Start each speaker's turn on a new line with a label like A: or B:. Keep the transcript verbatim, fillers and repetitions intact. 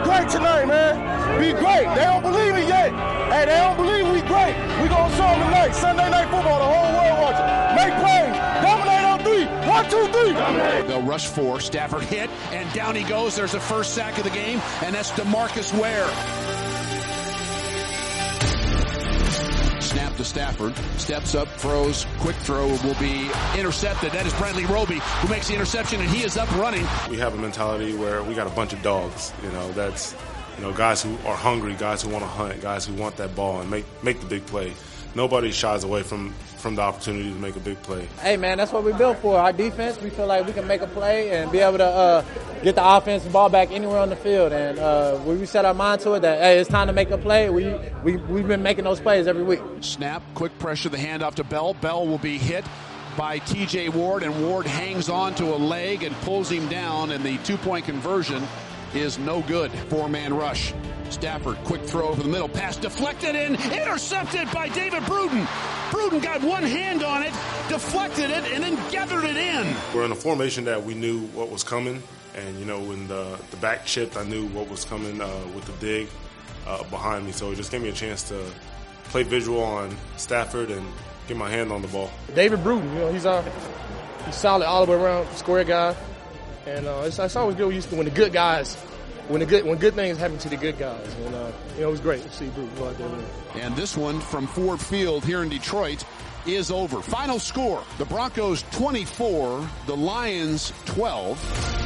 A: great tonight, man. Be great. They don't believe it yet. Hey, they don't believe we great. We gonna show them tonight. Sunday Night Football, the whole world watching. Make plays. Dominate on three. One, two, three. Dominate.
B: They'll rush four. Stafford hit, and down he goes. There's the first sack of the game, and that's DeMarcus Ware. Snap to Stafford, steps up, throws, quick throw will be intercepted. That is Bradley Roby who makes the interception, and he is up running.
C: We have a mentality where we got a bunch of dogs, you know, that's, you know, guys who are hungry, guys who want to hunt, guys who want that ball and make, make the big play. Nobody shies away from, from the opportunity to make a big play.
D: Hey, man, that's what we're built for. Our defense, we feel like we can make a play and be able to uh, get the offensive ball back anywhere on the field. And uh, when we set our mind to it that, hey, it's time to make a play, we, we, we've been making those plays every week.
B: Snap, quick pressure, the handoff to Bell. Bell will be hit by T J Ward, and Ward hangs on to a leg and pulls him down, and the two-point conversion is no good. Four-man rush. Stafford, quick throw over the middle, pass deflected in, intercepted by David Bruton. Bruton got one hand on it, deflected it, and then gathered it in.
C: We're in a formation that we knew what was coming, and, you know, when the, the back chipped, I knew what was coming uh, with the dig uh, behind me, so it just gave me a chance to play visual on Stafford and get my hand on the ball.
E: David Bruton, you know, he's uh, he's solid all the way around, square guy, and uh, it's, it's always good when, you, when the good guys When the good when good things happen to the good guys, and uh, you know, it was great to see Bruton go out there.
B: And this one from Ford Field here in Detroit is over. Final score: the Broncos twenty-four, the Lions twelve.